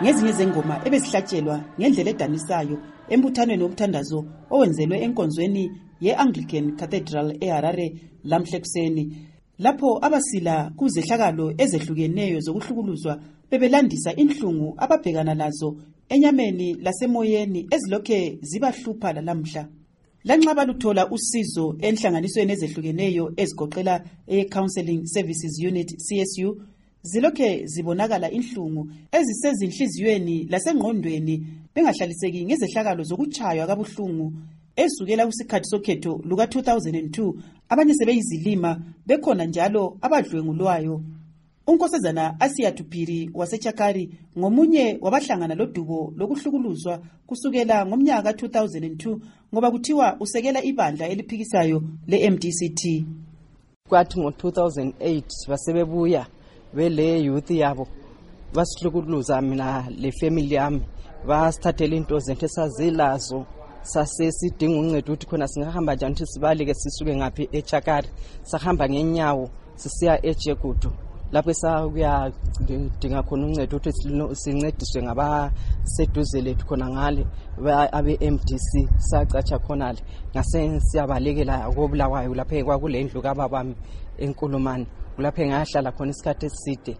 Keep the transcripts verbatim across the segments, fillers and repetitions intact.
ngezinye zengoma ebesihlatshelwa ngendlela edanisayo embuthanweni womthandazo owenzelwe enkonzweni ye-Anglican Cathedral eHarare lamhla ekuseni, lapho abasila kuzehlakalo ezehlukeneyo zokuhlukuluzwa bebelandisa inhlungu ababhekana lazo enyameni lasemoyeni ezilokhe zibahlupha lalamhla. Lanxa baluthola usizo enhlanganisweni ezehlukeneyo ezigoqela e-Counseling Services Unit C S U, zilokhe zibonakala inhlungu ezisezinhliziyweni lasengqondweni bengahlaliseki ngezehlakalo zokuchaywa kabuhlungu esukela kusikhathi sokhetho luka two thousand two, abanye sebeyizilima bekhona njalo abadlwengulwayo. Unkosazana Asiya Tupiri waseChakari ngomunye wabahlangana lodubo lokuhlukuluzwa kusukela ngomnyaka two thousand two ngoba kuthiwa usekela ibandla eliphikisayo le-M D C T. Kwathi ngo two thousand eight basebebuya bele youth yabo basihlukuluza mina le family yami, basithathela into zethu esazilazo sasesidinga uncedo ukuthi khona singahamba njani ukuthi sibaleke sisuke ngapi eChakari, sahamba ngenyawo sisiya eJegudu lapho sakuya dinga khona uncedo ukuthi sincediswe ngabaseduze lethu khona ngale abe M D C, sacatsha khona le ngase siyabalekela kobulawayo lapho kwakule ndlu kababami enkulumani, lapho ngahlala khona isikhathi eside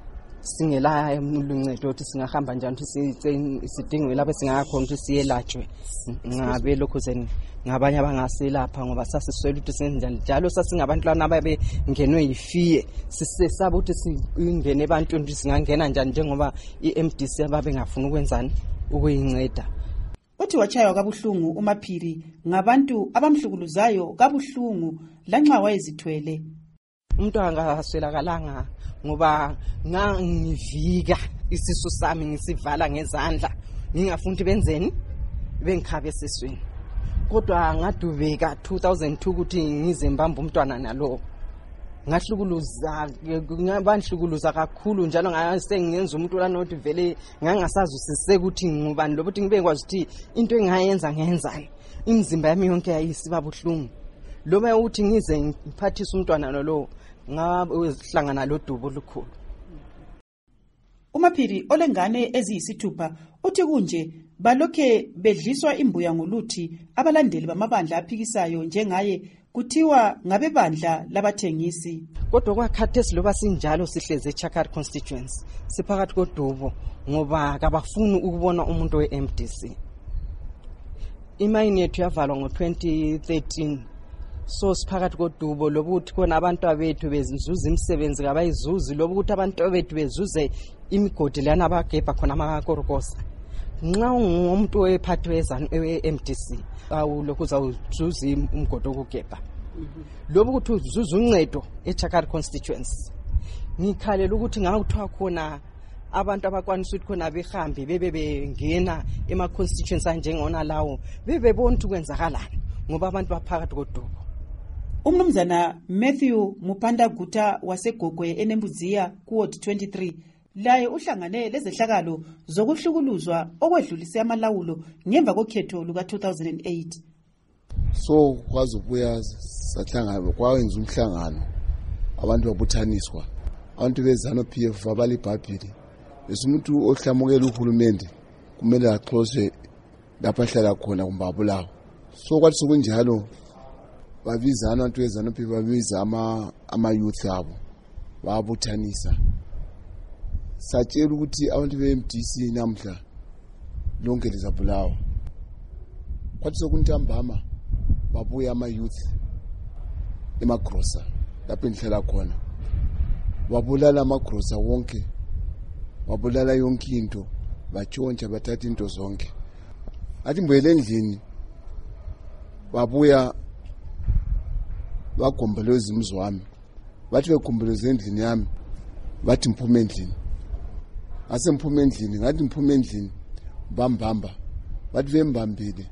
singela emluncedo ukuthi singahamba njani ukuthi sidinge lapho singakhona ukuthi siyelatshwe ngabe lokho zen ngabanye abangaselapha ngoba sasiswela ukuthi senjani njalo sasingabantwana ababe ngenwe yifiye sisesaba ukuthi singene ebantwini ukuthi singangena njani njengoba i-M D C ababe ngafuna ukwenzani ukuyinceda. Uthi wachaywa kabuhlungu uMaphiri ngabantu abamhlukuluzayo kabuhlungu lanxa wayezithwele. Umuntu angaswelakalanga ngoba ngangivika isisu sami ngisivala ngezandla ngingafuni benzeni bengikhabe sesweni, kodwa ngadubeka two thousand two ukuthi ngize mbamba umntwana nalo ngahlukuluza ngabanhlukuluza kakhulu njalo ngasengenza umuntu lanothi vele ngangasazi usise ukuthi ngubani lobuthi ngibekwazi ukuthi into engayenza ngenzani, imizimba yami yonke yayisiba buhlungu loba ukuthi ngize ngiphathise umntwana lo ngahlangana lodubo olukhulu. uMaphiri olengane eziyisithupha uthi kunje balokhe bedliswa imbuya ngoluthi abalandeli bamabandla aphikisayo njengaye kuthiwa ngabebandla labathengisi. Kodwa kwakhathesi loba sinjalo sihleze eChakari constituency siphakathi kodubo ngoba kabafuni ukubona umuntu we-M D C. Imayini yethu yavalwa ngo twenty thirteen, so siphakathi kodubo lobuthi khona abantu abethu bezinzuza imisebenzi kabayizuzi, lobuthi abantu abethu bezuze imigodi lana abagebha khona amakorokosa. Nxa ungumuntu wephathi wezanu e-M D C awulokhu uzawuzuza umgodi wokugebha, lobu ukuthi uzuza uncedo eChakari constituency. Ngikhalela ukuthi ngakuthiwa khona abantu abakwanisa ukuthi khona behambe bebe bengena ema-constituency anjengona lawo bebebona ukuthi kwenzakalani ngoba abantu baphakathi kodubo. Umnumzana Matthew Mupanda Guta wasegogwe eNembudziya kuward twenty-three laye uhlangane lezehlakalo zokuhlukuluzwa okwedlulise amalawulo ngemva kokhetho luka two thousand eight. So kwazi ukuya sahlangana kwawenza umhlangano, abantu babuthaniswa, abantu bezano P F abali Bhapili besumuntu ohlamukela uhulumende kumele axoxe lapha ahlala khona kumbabulawo. So kwathi sokunjalo babizana abantu bezano P F babiza ama ama youth abo babuthanisa, satshela ukuthi abantu be-M D C namhla lonke lizabulawa. Kwathi sokuntambama babuya ama youth emagrosa lapho enhlala khona, babulala amagrosa wonke, babulala yonke into, batshontsha bathatha into zonke. Athi mbuyele endlini babuya bagomboloza umzi wami, bathi begomboloza endlini yami bathi mphume endlini. Ase mphume endlini, ngathi mphume endlini bambamba, bathi bembambile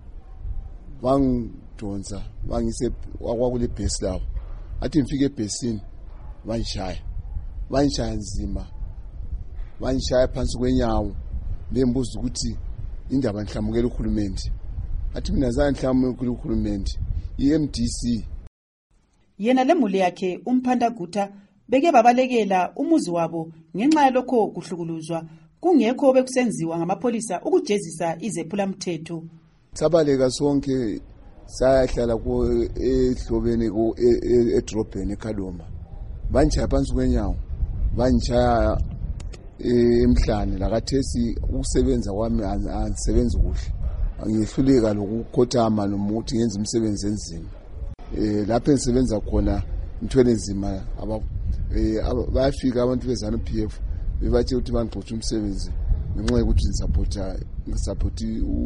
bangidonsa bangise kwakule bhesi lawo. Athi ngifike ebhesini banishaya banishaya nzima, banishaya phansi kwenyawo bembuza ukuthi indaba nhlamukela uhulumende. Athi mina zange nhlamukela uhulumende, i-M D C. Yena lemuli yakhe uMphanda Guta beke babalekela umuzi wabo ngenxa yalokho kuhlukuluzwa kungekho bekusenziwa ngamapholisa ukujezisa izephulamthetho. Sabaleka sonke sayahlala ku ehlobeni ku edrobheni eKhaloma. Banjaya phansi kwenyawo, banjaya emhlane lakathesi ukusebenza kwami angisebenzi kuhle. Angihluleka lokukhothama nomuthi ngenza umsebenzi enzima. Eh lapho engisebenza khona intwele nzima aba bayafika abantu bezana P F bebathi ukuthi bangixotsha umsebenzi ngenxa yokuthi ngisupport ngisupport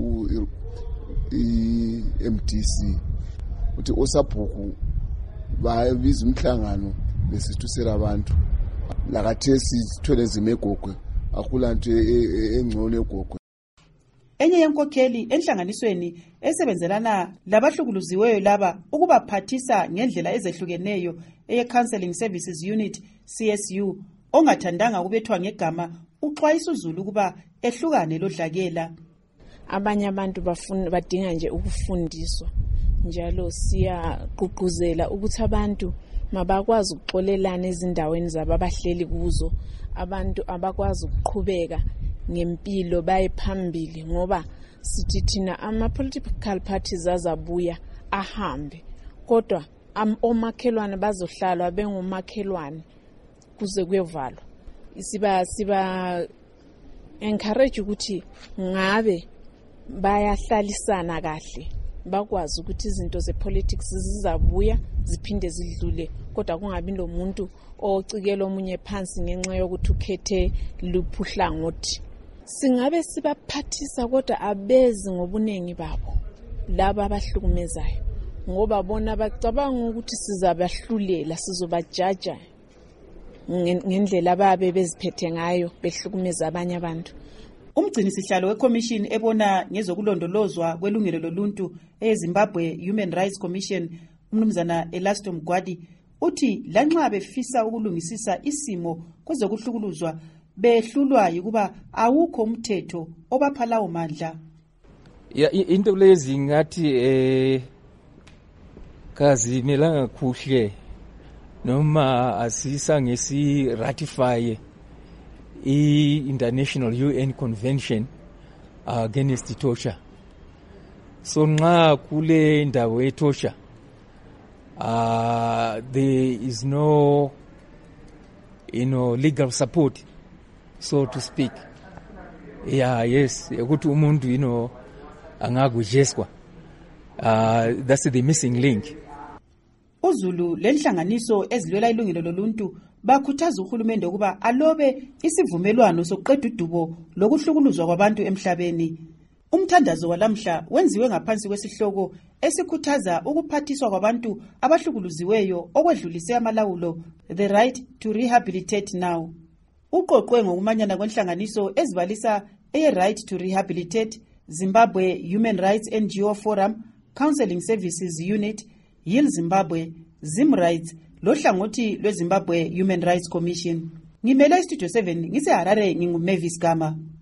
i-M D C uthi osabhuku bayibiza umhlangano besithusela abantu lakathesi sithwele nzima egogwe akulanto engcono egogwe. Enye yenkokheli enhlanganisweni esebenzelana labahlukuluziweyo laba ukubaphathisa ngendlela ezehlukeneyo eye Counseling Services Unit C S U ongathandanga kubethwa ngegama uxwayisa uZulu kuba ehlukane lodlakela. Abanye abantu bafuna badinga nje ukufundiswa, njalo siyaqhuquzela ukuthi abantu mabakwazi ukuxolelana ezindaweni zabo abahleli kuzo, abantu abakwazi ukuqhubeka ngempilo baye phambili, ngoba sithi thina ama political parties azabuya ahambe, kodwa omakhelwane bazohlalwa bengomakhelwane kuze kuyevalwa. Siba siba encourage ukuthi ngabe bayahlalisana kahle, bakwazi ukuthi izinto zepolitics zizabuya ziphinde zidlule, kodwa kungabi nomuntu ocikela omunye phansi ngenxa yokuthi ukhethe luphuhlangothi. Singabe sibaphathisa kodwa abezi ngobunengi babo laba abahlukumezayo, ngoba bona bacabanga ukuthi sizabahlulela, sizobajaja ngendlela ababe beziphethe ngayo behlukumeza abanye abantu. Umgcini sihlalo weCommission ebona ngezokulondolozwa kwelungelo loluntu eZimbabwe Human Rights Commission umnumzana Elasto Mgwadi uthi lanxa befisa ukulungisisa isimo kwezokuhlukuluzwa behlulwa ukuba awukho umthetho obapha lawo mandla. Ya into lezi ngathi eh kazi melanga kuhle noma asisa ngesi ratify i-International U N Convention Against Torture. So nxa kule ndawo etorture uh, there is no you know legal support, so to speak. Yeah, yes, ukuthi umuntu you know angakujeswa. Uh, that's the missing link. uZulu lenhlanganiso ezilwela ilungelo loluntu bakhuthaza uhulumende ukuba alobe isivumelwano sokuqeda udubo lokuhlukuluzwa kwabantu emhlabeni. Umthandazo walamhla wenziwe ngaphansi kwesihloko esikhuthaza ukuphathiswa kwabantu abahlukuluziweyo okwedlulise amalawulo, the right to rehabilitate now. Uqoqwe ngokumanyana kwenhlanganiso ezibalisa eye right to rehabilitate, Zimbabwe Human Rights N G O Forum, Counseling Services Unit, Heal Zimbabwe, Zim Rights, lohlangothi lweZimbabwe Human Rights Commission. Ngimele iStudio seven ngise Harare, nginguMavis Gama.